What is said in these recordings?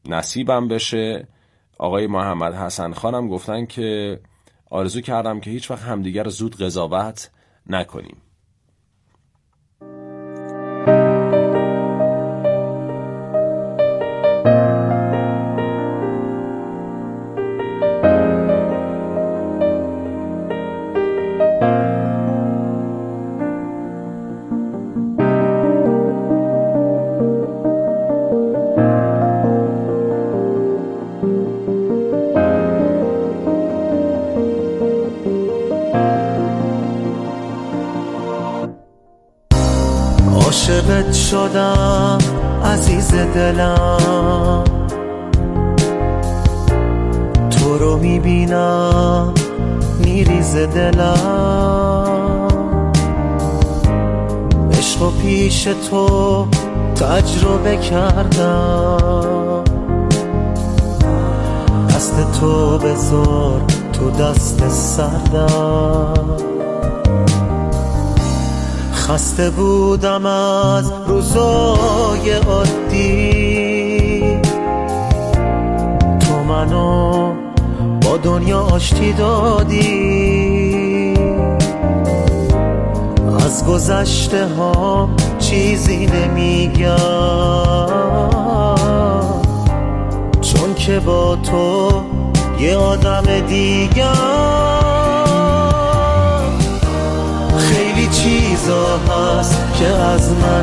نصیبم بشه. آقای محمد حسن خانم گفتن که آرزو کردم که هیچ وقت همدیگر رو زود قضاوت نکنیم. عاشقت شدم عزیز دلم، تو رو میبینم میریزه دلم، عشق و پیش تو تجربه کردم، دست تو بذار تو دست سردم، خسته بودم از روزای عادی، تو منو با دنیا آشتی دادی، از گذشته ها چیزی نمیگم، چون که با تو یه آدم دیگم. خیلی چیزا هست که از من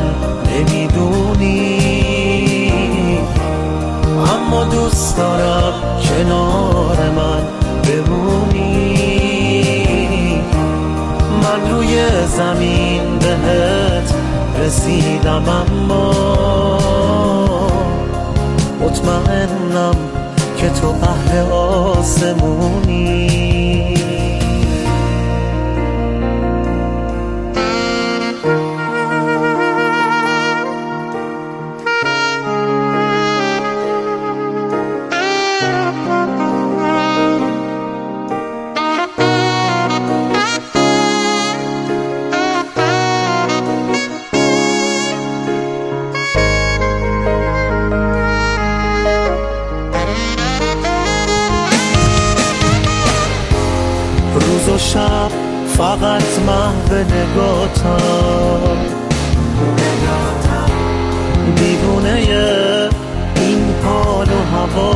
نمیدونی، اما دوست دارم کنار من بمونی. من روی زمین بهت رسیدم، اما مطمئنم که تو اهل آسمونی. روز و شب فقط محو نگاتم، دیوونه این حال و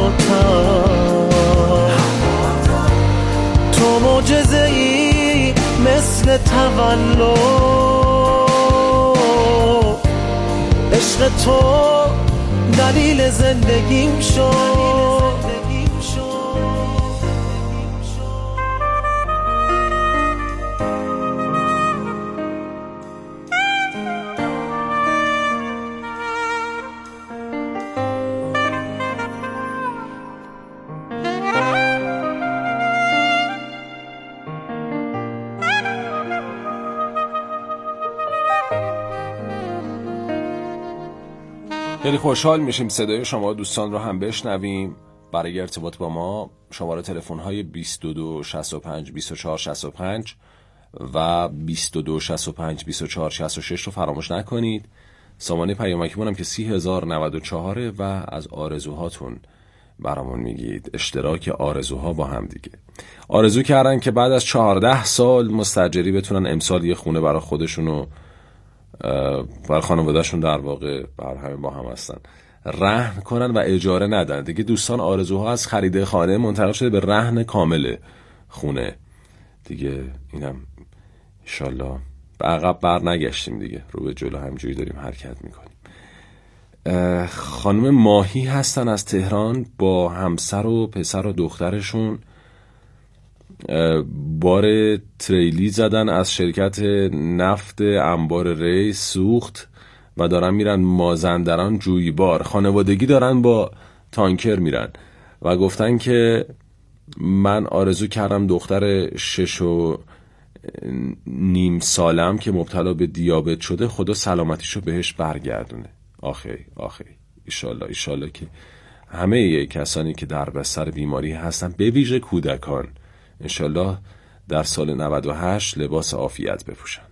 هواتم، تو معجزه‌ای مثل تولد، عشق تو دلیل زندگیم شد. خیلی خوشحال میشیم صدای شما دوستان رو هم بشنویم. برای ارتباط با ما شماره تلفن های 22 65 24 65 و 22 65 24 66 رو فراموش نکنید. سامانه پیامکیمون هم که 30,094 و از آرزوهاتون برامون میگید. اشتراک آرزوها با هم دیگه. آرزو کردن که بعد از 14 سال مستاجری بتونن امسال یه خونه برای خودشون و برای خانواده‌شون در واقع بر همه با هم هستن رهن کنن و اجاره ندن دیگه. دوستان آرزوها از خرید خانه منتقل شده به رهن کامل خونه دیگه. اینم انشالله به عقب بر نگشتیم دیگه، رو به جلو همجوری داریم حرکت میکنیم. خانم ماهی هستن از تهران با همسر و پسر و دخترشون بار تریلی زدن از شرکت نفت انبار ری، سوخت و دارن میرن مازندران جویبار. خانوادگی دارن با تانکر میرن و گفتن که من آرزو کردم دختر 6.5 سالم که مبتلا به دیابت شده خدا سلامتیشو بهش برگردونه. آخی ایشالله که همه کسانی که در بستر بیماری هستن به ویژه کودکان انشالله در سال 98 لباس عافیت بپوشن.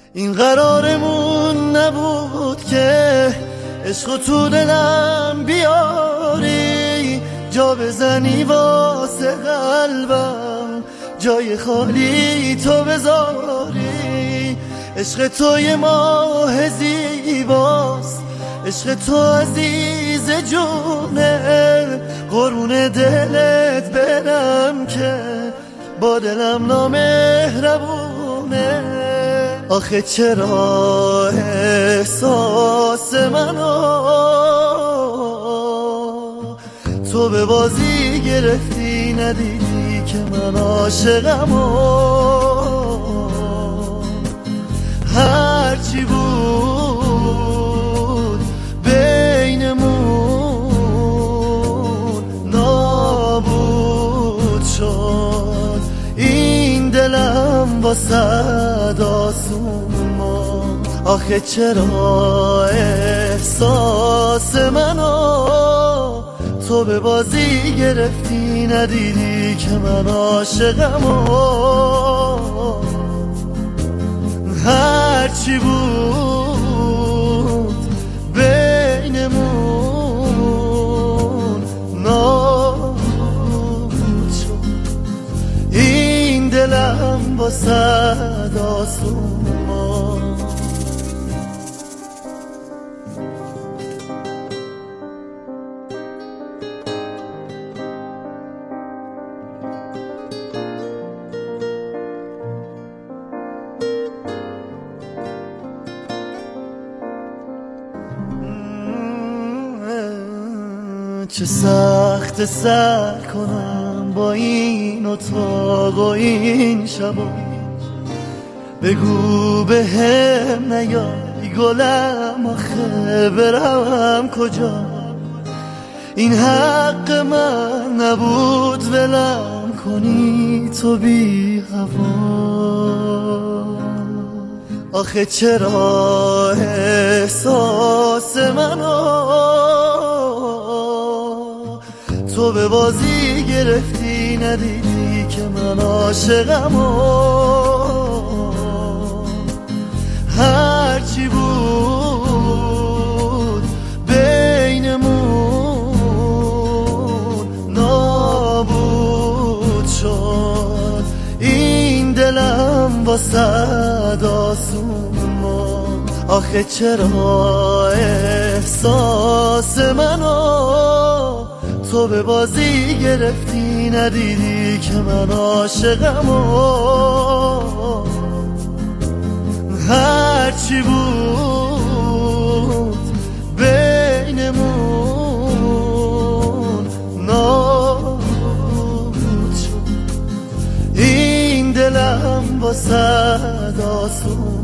این قرارمون نبود که عشق تو دلم بیاری، جا بزنی واسه قلبم، جای خالی تو بذاری. عشق تو یه ماه زیباست، عشق تو عزیز جونه، قرون دلت برم که با دلم نامهربونه. آخه چرا احساس منو تو به بازی گرفتی، ندیدی که من عاشقمو. هرچی بود بینمون نابود شد، این دلم واسه آسون. آخه چرا احساس منو تو به بازی گرفتی، ندیدی که من عاشقمو. هرچی بود بینمون نابود شد، این دلم واسه آسون. چه سخت سر کنم با این اتاق و این شبا، بگو به هم نیای گلم، آخه برم کجا؟ این حق من نبود ولم کنی تو بی هوا. آخه چرا احساس منو تو به بازی گرفتی، ندیدی که من عاشقمو. هرچی بود بینمون نابود شد، این دلم واسه آسون. آخه چرا احساس منو تو به بازی گرفتی، ندیدی که من عاشقمو. هرچی بود بینمون نابود شد، این دلم واسه آسون.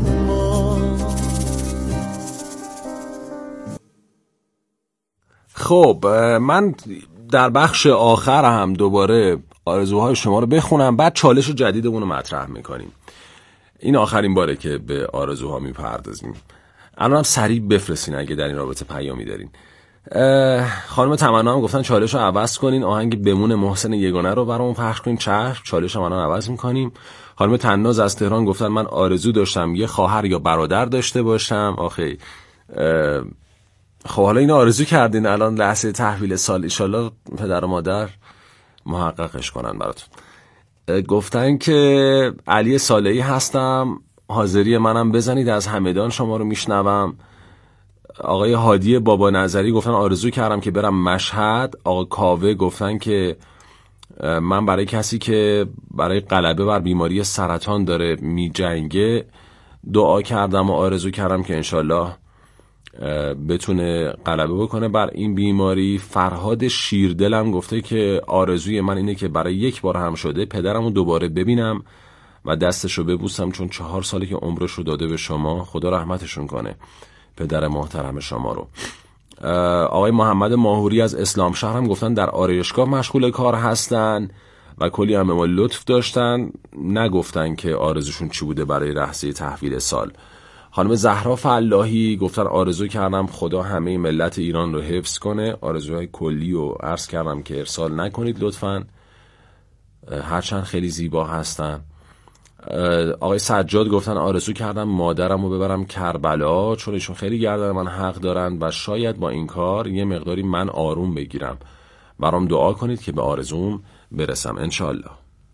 خب من در بخش آخر هم دوباره آرزوهای شما رو بخونم، بعد چالش جدیدمون رو مطرح میکنیم. این آخرین باره که به آرزوها میپردازیم. الان هم سریع بفرستین اگه در این رابطه پیامی دارین. خانم تمنا هم گفتن چالش رو عوض کنین، آهنگ بمون محسن یگانه رو برامون پخش کنین. چشم، چالش هم الان عوض میکنیم. خانم تناز از تهران گفتن من آرزو داشتم یه خواهر یا برادر داشته باشم. آخه خب حالا اینو آرزو کردین، الان لحظه تحویل سال، انشالله پدر و مادر محققش کنن براتون. گفتن که علی صالحی هستم، حاضری منم بزنید، از همدان شما رو میشنوم. آقای هادی بابا نظری گفتن آرزو کردم که برم مشهد. آقا کاوه گفتن که من برای کسی که برای غلبه بر بیماری سرطان داره میجنگه دعا کردم و آرزو کردم که انشالله بتونه غلبه بکنه بر این بیماری. فرهاد شیردلم گفته که آرزوی من اینه که برای یک بار هم شده پدرمو دوباره ببینم و دستشو ببوسم، چون 4 ساله که عمرشو داده به شما، خدا رحمتشون کنه پدر محترم شما رو. آقای محمد ماهوری از اسلام شهر هم گفتن در آرایشگاه مشغول کار هستن و کلی هم به ما لطف داشتن، نگفتن که آرزوشون چی بوده برای لحظه تحویل سال. خانم زهرا فلاحی گفتن آرزو کردم خدا همه ملت ایران رو حفظ کنه. آرزوهای کلی رو عرض کردم که ارسال نکنید لطفاً، هرچند خیلی زیبا هستن. آقای سجاد گفتن آرزو کردم مادرم رو ببرم کربلا چون ایشون خیلی گردن من حق دارن و شاید با این کار یه مقداری من آروم بگیرم. برام دعا کنید که به آرزوم برسم انشالله.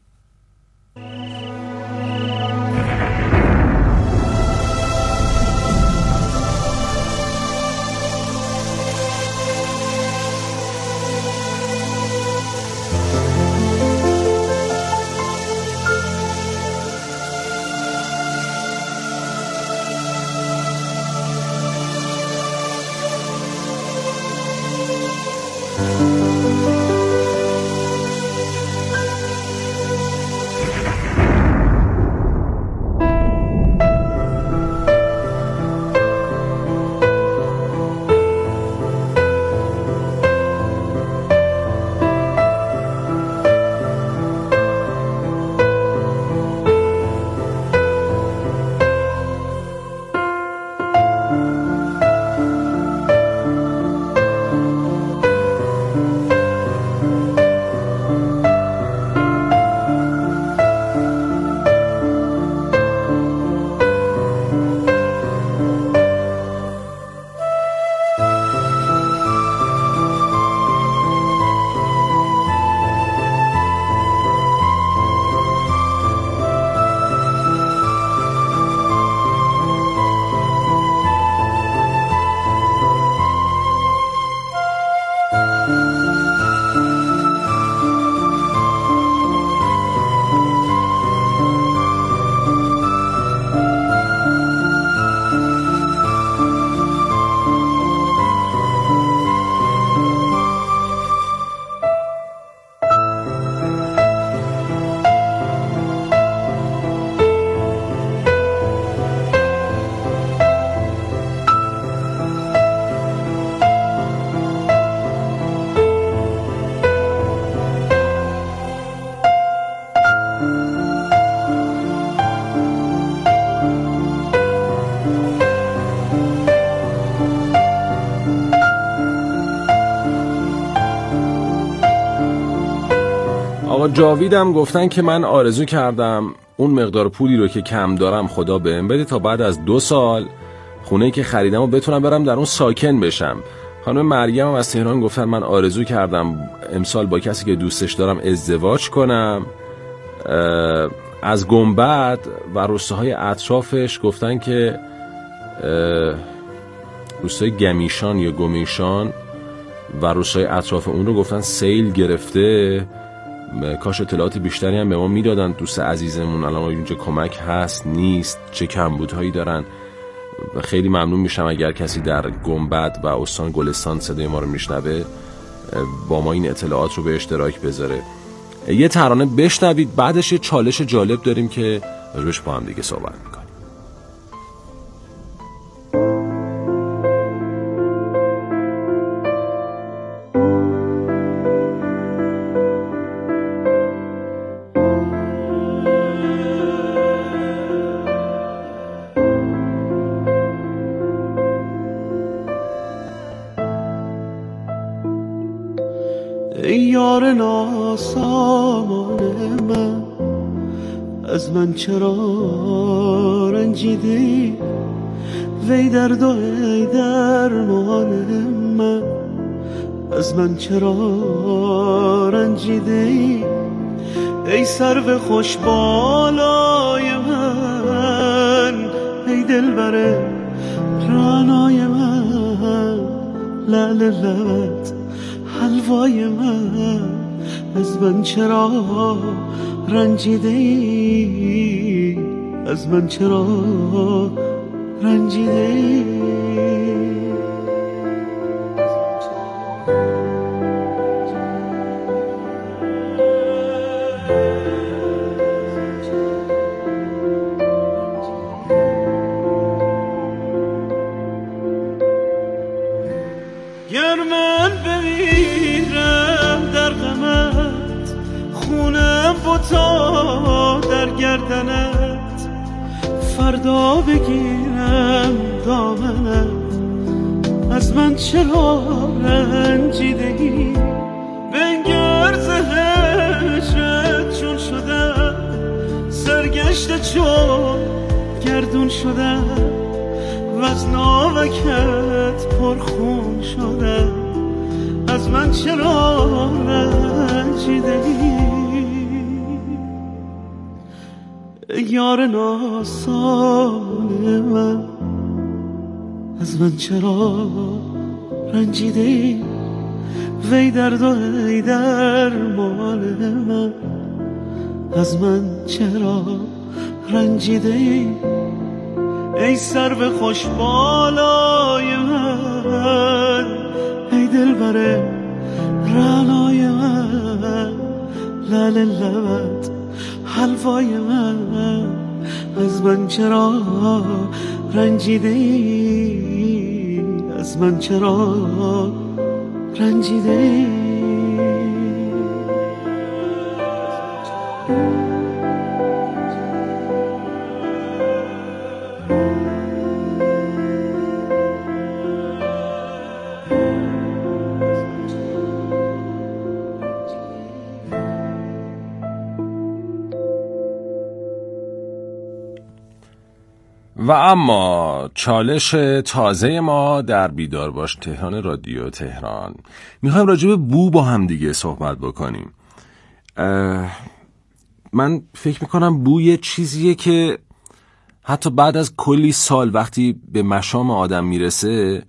آقا جاویدم گفتن که من آرزو کردم اون مقدار پولی رو که کم دارم خدا بهم بده تا بعد از 2 سال خونه‌ای که خریدم و بتونم برم در اون ساکن بشم. خانم مریم هم از تهران گفتن من آرزو کردم امسال با کسی که دوستش دارم ازدواج کنم. از گنبد و روستاهای اطرافش گفتن که روستای گمیشان یا گمیشان و روستای اطراف اون رو گفتن سیل گرفته. کاش اطلاعات بیشتری هم به ما میدادن دوست عزیزمون الان اینجا کمک هست نیست چه کمبودهایی دارن. خیلی ممنون میشم اگر کسی در گنبد و استان گلستان صدای ما رو میشنوه با ما این اطلاعات رو به اشتراک بذاره. یه ترانه بشنوید بعدش یه چالش جالب داریم که روش با هم دیگه صحبت میکنیم. ای یار ناسامان من از من چرا رنجیدی وی درد و ای درمان من از من چرا رنجیدی ای سرو خوش بالای من ای دلبر رعنای من لعل لبت حلوای من از من چرا رنجیده ای از من چرا رنجیده ای گر من بمیرم در غمت خونم بتا در گردنت فردا بگیرم دامنت از من چرا رنجیدگی بنگر ز هجرت چون شدم سرگشته چون گردون شدم و از ناوکت پرخون شدم. از من چرا رنجیده ای یار ناسان من؟ از من چرا رنجیده ای وی درد و ای درمان من؟ از من چرا رنجیده ای سرو خوش بالای من؟ ای دلبر رعنای من، لعل لبت حلوای من. از من چرا رنجیده ای؟ از من چرا رنجیده ای؟ و اما چالش تازه ما در بیدار باش تهران رادیو تهران، میخوایم راجع به بو با هم دیگه صحبت بکنیم. من فکر میکنم بو یه چیزیه که حتی بعد از کلی سال وقتی به مشام آدم میرسه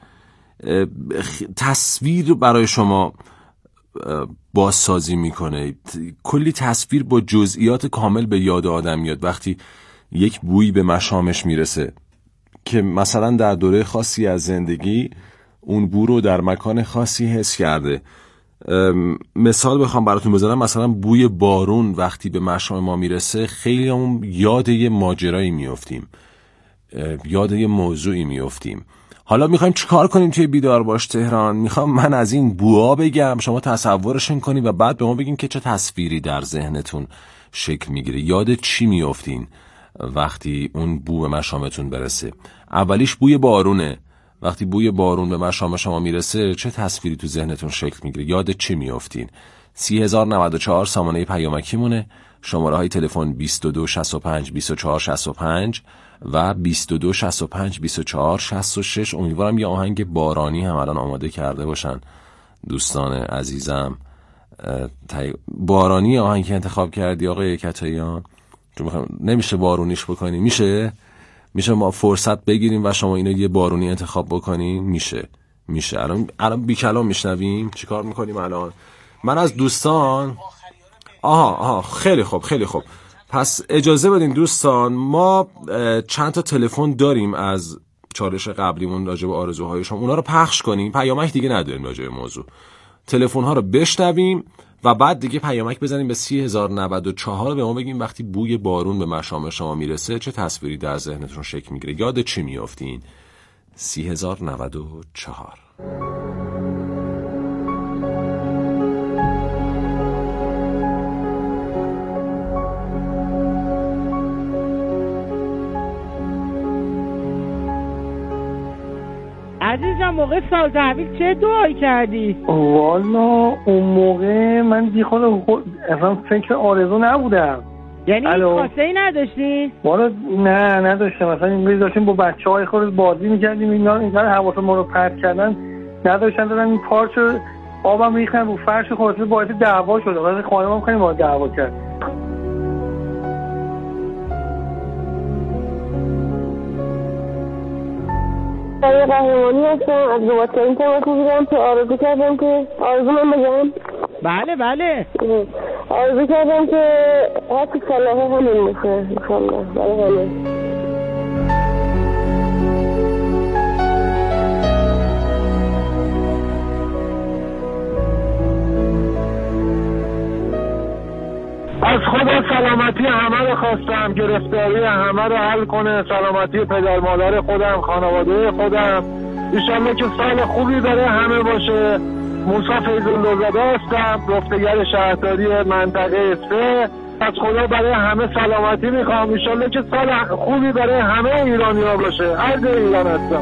تصویر برای شما بازسازی میکنه، کلی تصویر با جزئیات کامل به یاد آدم میاد وقتی یک بویی به مشامش میرسه که مثلا در دوره خاصی از زندگی اون بو رو در مکان خاصی حس کرده. مثال بخوام براتون بزنم، مثلا بوی بارون وقتی به مشام ما میرسه خیلی همون یاد یه ماجرایی میافتیم، یاد یه موضوعی میافتیم. حالا میخوایم چیکار کنیم توی بیدار باش تهران؟ میخوام من از این بوها بگم، شما تصورشون کنید و بعد به ما بگین که چه تصویری در ذهنتون شکل میگیره، یاد چی میافتین وقتی اون بو به مشامتون برسه. اولیش بوی بارونه. وقتی بوی بارون به مشام شما میرسه چه تصویری تو ذهنتون شکل میگیره، یاد چی میافتین؟ 30,094 سامانه پیامکی مونه، شماره های تلفن 22 65 24 65 و 22 65 24 66. امیدوارم یه آهنگ بارانی هم الان آماده کرده باشن دوستان عزیزم. بارانی آهنگی انتخاب کردی آقای کتاییان؟ نمیشه بارونیش بکنیم؟ میشه ما فرصت بگیریم و شما اینو یه بارونی انتخاب بکنیم؟ میشه. الان بی کلام میشنویم. چیکار میکنیم الان؟ من از دوستان خیلی خوب. پس اجازه بدین دوستان، ما چند تا تلفن داریم از چالش قبلیمون راجع به آرزوهای شما، اونا رو پخش کنیم. پیامک دیگه نداریم راجع به موضوع. تلفن ها رو بشنویم و بعد دیگه پیامک بزنیم به 30,094 به ما بگیم وقتی بوی بارون به مشام شما میرسه چه تصویری در ذهنتون شکل میگیره، یاد چی میافتین. 30,094. عزیزم موقع سال تحویل چه دعایی کردی؟ والا اون موقع من بیخود اصلا فکر آرزو نبودم. یعنی خواسته ای نداشتی؟ والا نه نداشتم. مثلا این داشتیم با بچه‌های خود بازی می‌کردیم، اینقدر حواس ما رو پرت کردن نداشتن، دادن این پارچو آبم ریختن رو فرش، خلاصه باعث دعوا شد. مثلا خانمم خیلی با دعوا کرد. یه قهرمانی هستم از رباط‌کاری تمکن می‌گیرم که آرزو کردم که آرزو من بگم؟ بله آرزو کردم که هرچی صلاحه همین میشه انشالله برای همه. از خدا سلامتی همه رو خواستم، گرفتاری همه رو حل کنه، سلامتی پدر مادر خودم، خانواده خودم. انشالله که سال خوبی برای همه باشه. موسی فیض‌الله‌زاده هستم، گفتگر شهرداری منطقه 3. از خدا برای همه سلامتی میخوام، انشالله که سال خوبی برای همه ایرانی‌ها باشه، هر جای ایران هستم.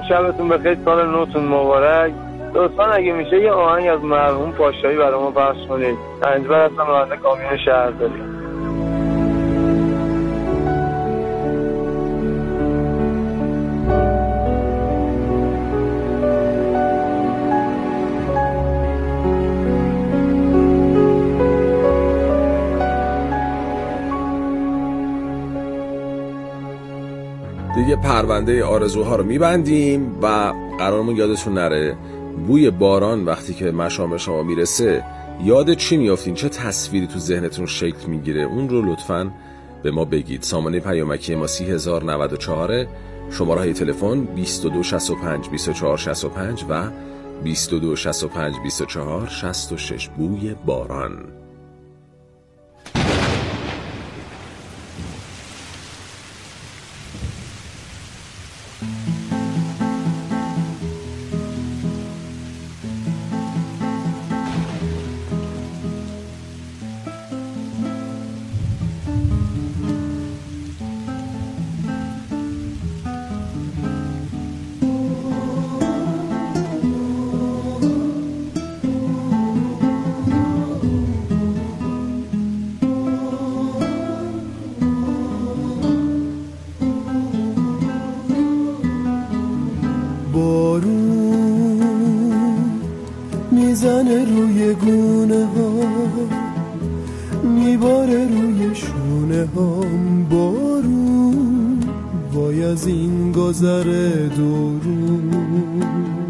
شبتون بخیر، سال نوتون مبارک. دوستان اگه میشه یه آهنگ از مرحوم پاشایی برای ما پخش کنید. انجبر هستم راننده کامیون شهرداری. دیگه پرونده آرزوها رو میبندیم و قرارمون یادتون نره بوی باران وقتی که مشام شما میرسه یاد چی میافتین، چه تصویری تو ذهنتون شکل میگیره، اون رو لطفاً به ما بگید. سامانه پیامکی ما 30,094، شماره های تلفن 2265 2465 و 2265 2466. بوی باران. میزنه روی گونه ها، میباره روی شونه هام. بارون وای از این گذر دورون،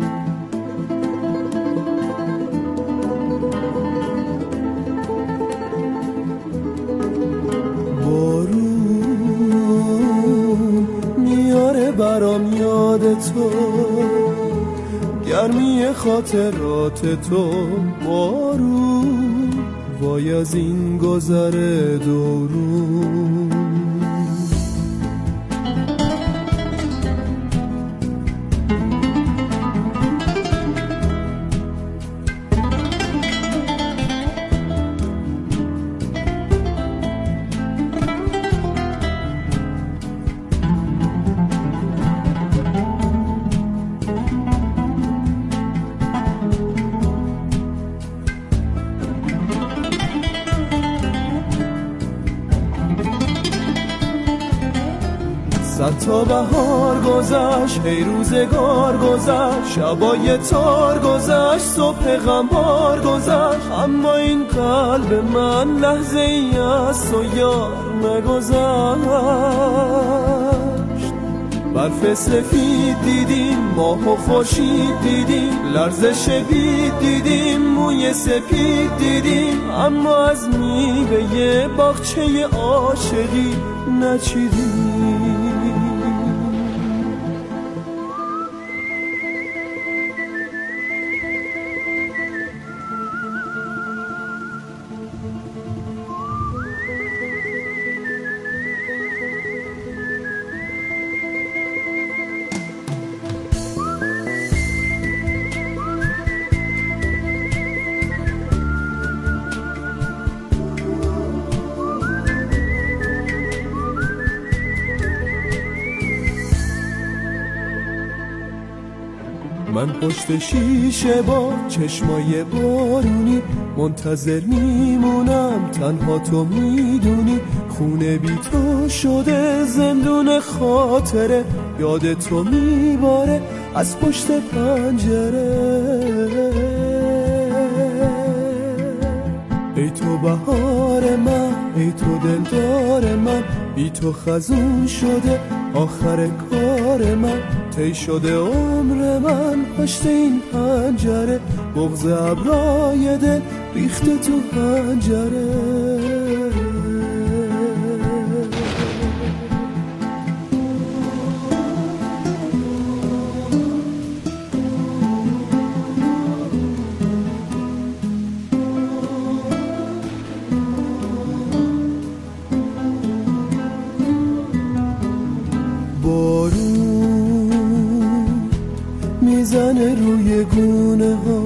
بارون میاره برام یاد تو، گرمی خاطرات تو. بارون وای از این گذر دورون. صد تا بهار گذشت، هی روزگار گذشت، شبای تار گذشت، صبح غمبار گذشت، اما این قلب من لحظه ای از تو یار نگذشت. برف سفید دیدیم، ماه و خورشید دیدیم، لرزش بید دیدیم، موی سپید دیدیم، اما از میوه باغچه عاشقی نچیدیم. من پشت شیشه با چشمای بارونی منتظر میمونم، تنها تو میدونی. خونه بی تو شده زندون خاطره، یاد تو میباره از پشت پنجره. ای تو بهار من، ای تو دلدار من، بی تو خزون شده آخر کار من. طی شده عمر من پشت این پنجره، بغض ابرای دل ریخته تو پنجره. میزنه روی گونه ها،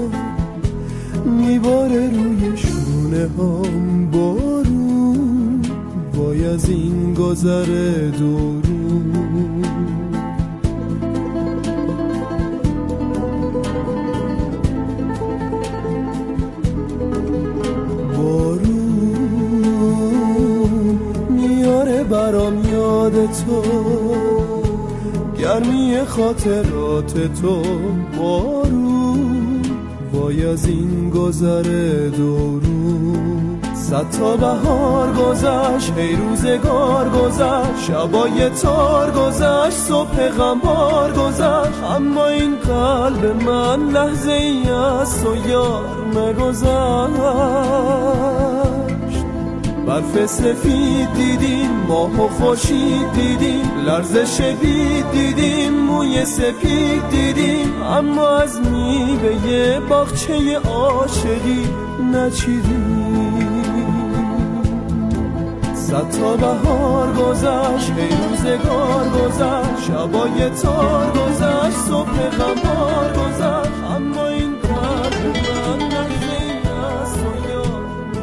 میباره روی شونه هام. بارون وای از این گذر دورون. یاد تو، گرمی خاطرات تو، بارون وای از این گذر دورون. 100 تا بهار گذشت، هی روزگار گذشت، شبای تار گذشت، صبح غمبار گذشت، اما این قلب من لحظه ای از تو یار نگذشت. برف سفید دیدیم، ماه و خورشید دیدیم، لرزش بید دیدیم، موی سپید دیدیم، اما از میوه باغچه عاشقی نچیدیم. 100 تا بهار گذشت، هی روزگار گذشت، شبای تار گذشت، صبح غمبار گذشت، اما این قلب من لحظه ای از تو یار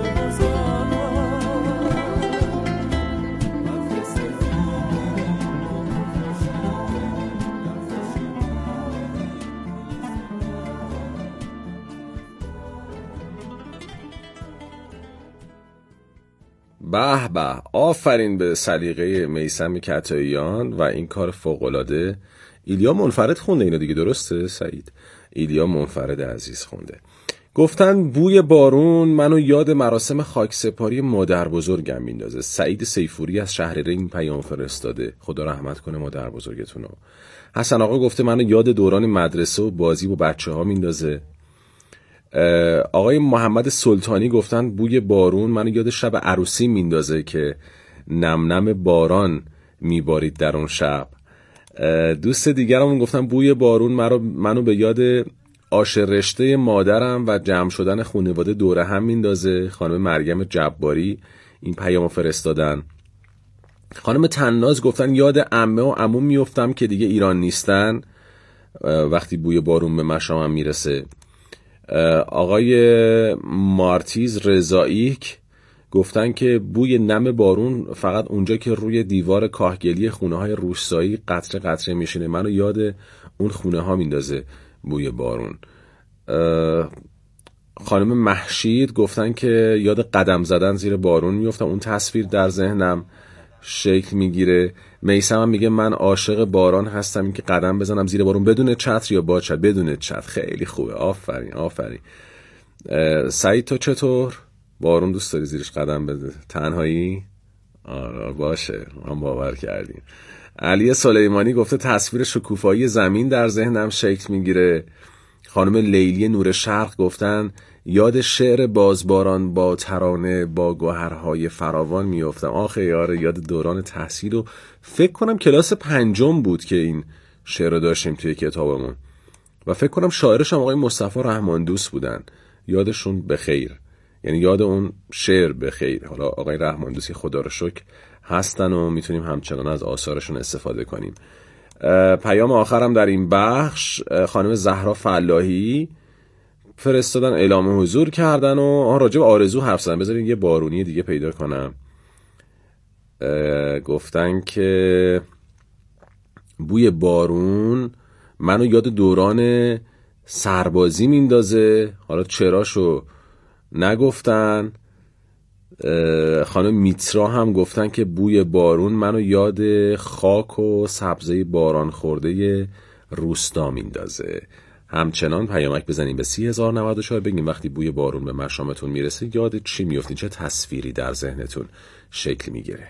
به به، آفرین به سلیقه میثم کتاییان و این کار فوق‌العاده. ایلیا منفرد خونده اینو دیگه، درسته سعید؟ ایلیا منفرد عزیز خونده. گفتن بوی بارون منو یاد مراسم خاکسپاری مادر بزرگم میندازه. سعید سیفوری از شهرره این پیام فرستاده، خدا رحمت کنه مادر بزرگتونو. حسن آقا گفته منو یاد دوران مدرسه و بازی با بچه‌ها میندازه. آقای محمد سلطانی گفتن بوی بارون منو یاد شب عروسی میندازه که نم نم باران میبارید در اون شب. دوست دیگرمون گفتن بوی بارون منو به یاد آش رشته مادرم و جمع شدن خانواده دوره هم میندازه. خانم مریم جباری این پیامو فرستادن. خانم تناز گفتن یاد عمه و عموم میافتم که دیگه ایران نیستن وقتی بوی بارون به مشامم میرسه. آقای مارتیز رضاییک گفتن که بوی نم بارون فقط اونجا که روی دیوار کاهگلی خونه های روستایی قطره قطره میشینه، منو یاد اون خونه ها میندازه بوی بارون. خانم محشید گفتن که یاد قدم زدن زیر بارون میفتم، اون تصویر در ذهنم شکل میگیره. میثم هم میگه من عاشق باران هستم، این که قدم بزنم زیر بارون بدون چتر یا با چتر. بدون چتر خیلی خوبه. آفرین آفرین. سعید تو چطور؟ بارون دوست داری زیرش قدم بده؟ تنهایی؟ آره باشه، هم باور کردیم. علی سلیمانی گفته تصویر شکوفایی زمین در ذهنم شکل میگیره. خانم لیلی نور شرق گفتن یاد شعر بازباران با ترانه با گوهرهای فراوان میافتم. آخه یاره یاد دوران تحصیل و فکر کنم کلاس 5 بود که این شعر رو داشتیم توی کتابمون و فکر کنم شاعرش هم آقای مصطفی رحمان دوست بودن. یادشون بخیر، یعنی یاد اون شعر بخیر. حالا آقای رحمان دوستی خدا رو شکر هستن و میتونیم همچنان از آثارشون استفاده کنیم. پیام آخرم در این بخش خانم زهرا فلاحی فرستادن، اعلام حضور کردن و راجع به آرزو حرف زدن. بذارین یه بارونی دیگه پیدا کنم. گفتن که بوی بارون منو یاد دوران سربازی میندازه. حالا چراشو نگفتن. خانم میترا هم گفتن که بوی بارون منو یاد خاک و سبزه باران خورده روستا میندازه. همچنان پیامک بزنیم به 30,094 بگیم وقتی بوی بارون به مشامتون میرسه یاد چی میفتین، چه تصویری در ذهنتون شکل میگیره.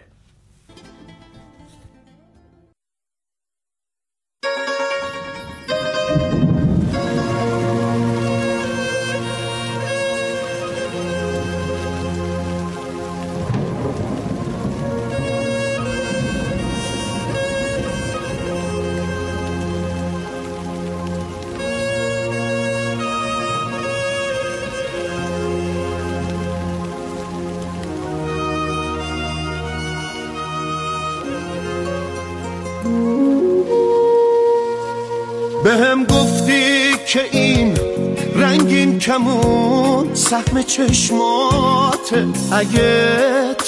بهم گفتی که این رنگین کمون سهم چشماته، اگه